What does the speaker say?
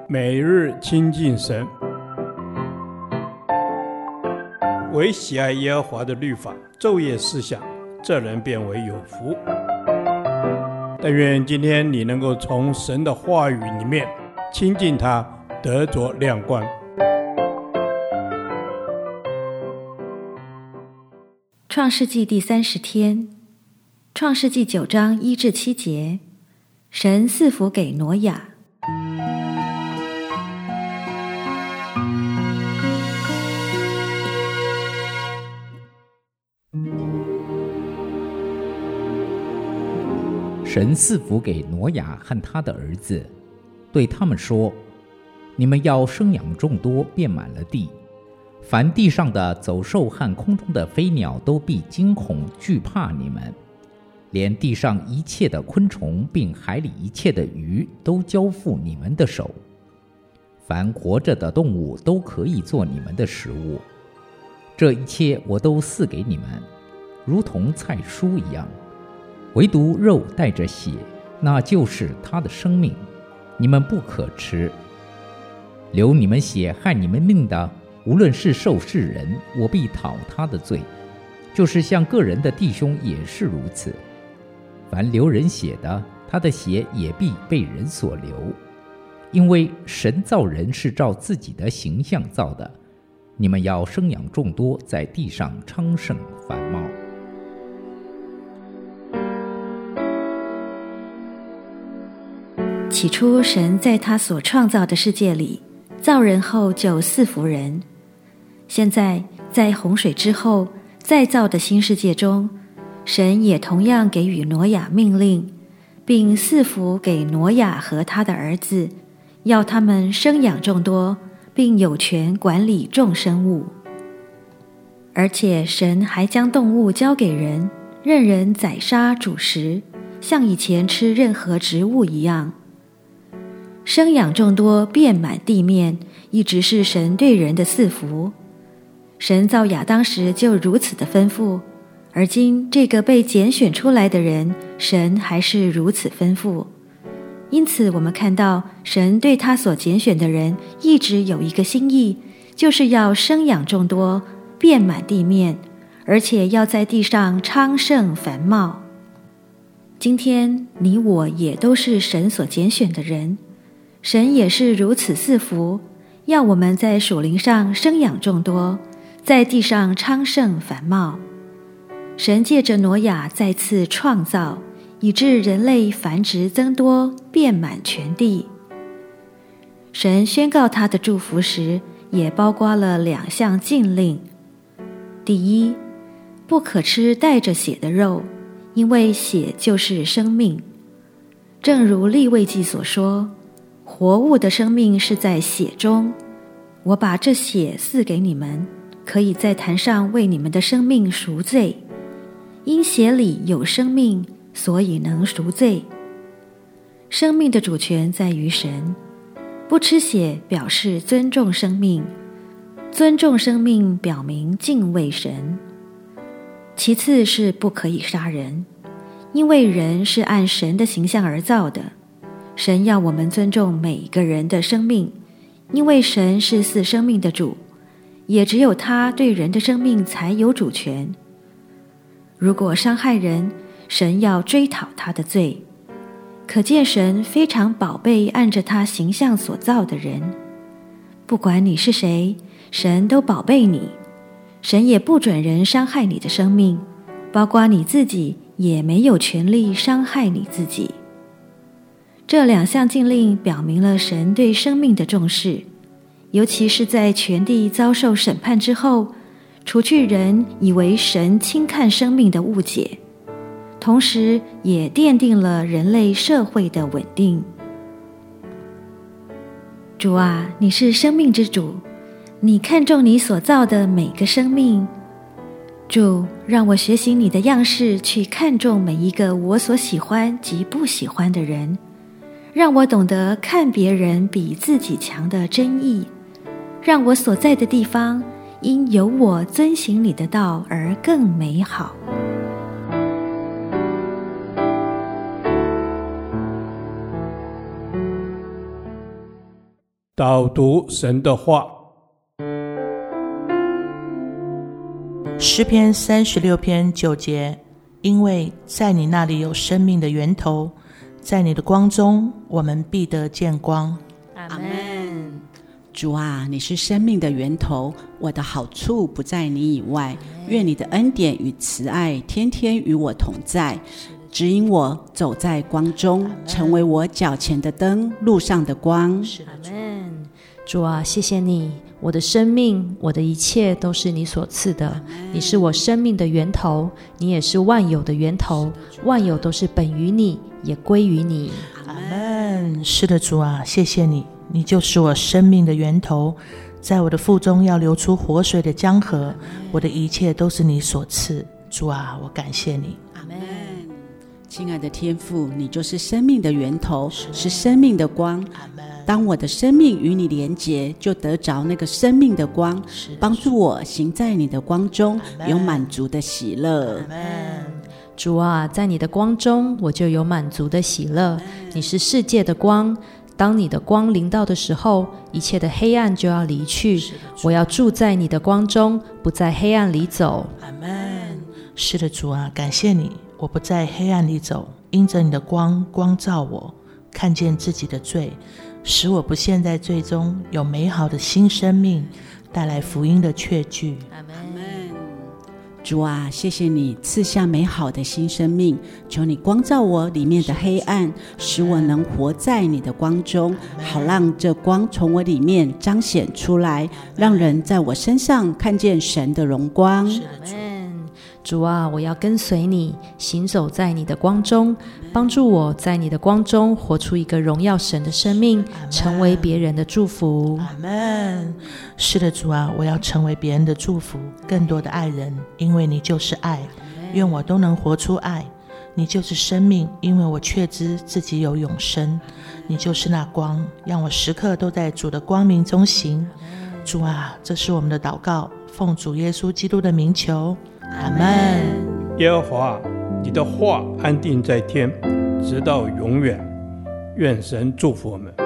每日亲近神，唯喜爱耶和华的律法，昼夜思想，这人变为有福。但愿今天你能够从神的话语里面亲近他，得着亮光。 创世纪第30天，创世纪9章1至7节，神赐福给挪亚。 神赐福给挪亚和他的儿子，对他们说：你们要生养众多，遍满了地。凡地上的走兽和空中的飞鸟都必惊恐惧怕你们，连地上一切的昆虫并海里一切的鱼都交付你们的手。凡活着的动物都可以做你们的食物。这一切我都赐给你们，如同菜蔬一样。唯独肉带着血，那就是他的生命，你们不可吃。流你们血害你们命的，无论是受是人，我必讨他的罪，就是像个人的弟兄也是如此。凡流人血的，他的血也必被人所流。因为神造人是照自己的形象造的，你们要生养众多，在地上昌盛繁茂。 起初神在他所创造的世界里造人后就赐福人，现在在洪水之后再造的新世界中，神也同样给予挪亚命令，并赐福给挪亚和他的儿子，要他们生养众多，并有权管理众生物。而且神还将动物交给人，任人宰杀煮食，像以前吃任何植物一样。生养众多，遍满地面，一直是神对人的赐福。神造亚当时就如此的吩咐，而今这个被拣选出来的人，神还是如此吩咐。因此我们看到神对他所拣选的人一直有一个心意，就是要生养众多，遍满地面，而且要在地上昌盛繁茂。今天你我也都是神所拣选的人，神也是如此赐福，要我们在属灵上生养众多，在地上昌盛繁茂。神借着挪亚再次创造，以致人类繁殖增多，遍满全地。神宣告他的祝福时，也包括了2项禁令。第一，不可吃带着血的肉，因为血就是生命。正如利未记所说，活物的生命是在血中，我把这血赐给你们，可以在坛上为你们的生命赎罪。因血里有生命，所以能赎罪。生命的主权在于神，不吃血表示尊重生命，尊重生命表明敬畏神。其次是不可以杀人，因为人是按神的形象而造的，神要我们尊重每一个人的生命，因为神是赐生命的主，也只有他对人的生命才有主权。如果伤害人，神要追讨他的罪。可见神非常宝贝按着他形象所造的人，不管你是谁，神都宝贝你。神也不准人伤害你的生命，包括你自己也没有权利伤害你自己。这2项禁令表明了神对生命的重视，尤其是在全地遭受审判之后，除去人以为神轻看生命的误解，同时也奠定了人类社会的稳定。主啊，你是生命之主，你看重你所造的每个生命。主，让我学习你的样式，去看重每一个我所喜欢及不喜欢的人，让我懂得看别人比自己强的真意，让我所在的地方因有我遵行你的道而更美好。 导读神的话。 诗篇36篇9节，因为在你那里有生命的源头，在你的光中我们必得见光。 阿们。主啊，你是生命的源头，我的好处不在你以外，愿你的恩典与慈爱天天与我同在，指引我走在光中，成为我脚前的灯，路上的光。 阿们。主啊，谢谢你，我的生命，我的一切都是你所赐的，你是我生命的源头，你也是万有的源头，万有都是本于你，也归于你。 阿们。是的，主啊，谢谢你，你就是我生命的源头，在我的腹中要流出活水的江河，我的一切都是你所赐。主啊，我感谢你。 阿们。亲爱的天父，你就是生命的源头，是生命的光。当我的生命与你连结，就得着那个生命的光，帮助我行在你的光中，有满足的喜乐。 主啊，在你的光中我就有满足的喜乐，你是世界的光，当你的光临到的时候，一切的黑暗就要离去，我要住在你的光中，不在黑暗里走。 阿们。是的，主啊，感谢你，我不在黑暗里走，因着你的光光照我，看见自己的罪，使我不陷在罪中，有美好的新生命，带来福音的确据。 阿们。主啊，谢谢你赐下美好的新生命，求你光照我里面的黑暗，使我能活在你的光中，好让这光从我里面彰显出来，让人在我身上看见神的荣光。 主啊，我要跟随你，行走在你的光中，帮助我在你的光中活出一个荣耀神的生命，成为别人的祝福。 阿们。是的，主啊，我要成为别人的祝福，更多的爱人，因为你就是爱，愿我都能活出爱。你就是生命，因为我确知自己有永生。你就是那光，让我时刻都在主的光明中行。主啊，这是我们的祷告，奉主耶稣基督的名求，阿们。 耶和华，你的话安定在天，直到永远。愿神祝福我们。